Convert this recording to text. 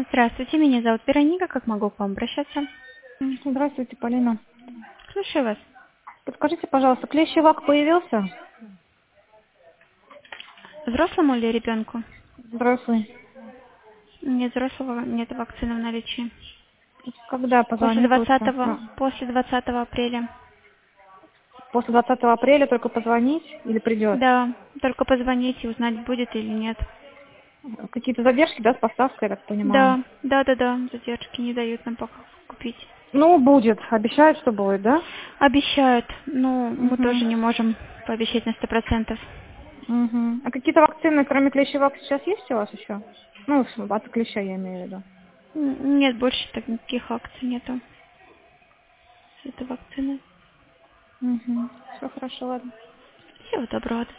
Здравствуйте, меня зовут Вероника. Как могу к вам обращаться? Здравствуйте, Полина. Слушаю вас. Подскажите, пожалуйста, клещевак появился? Взрослому или ребенку? Взрослый. Нет, взрослого нет вакцины в наличии. Когда После позвонить лучше? 20, после 20 апреля. После 20 апреля только позвонить или придет? Да, только позвоните, узнать будет или нет. Какие-то задержки, да, с поставкой, я так понимаю? Да, задержки не дают нам пока купить. Ну, будет. Обещают, что будет, да? Обещают, но мы тоже Угу. не можем пообещать на 100%. Угу. А какие-то вакцины, кроме клещевак, сейчас есть у вас еще? Ну, от клеща я имею в виду. Нет, больше таких акций нету с этой вакцины. Угу. Все хорошо, ладно. Всего доброго.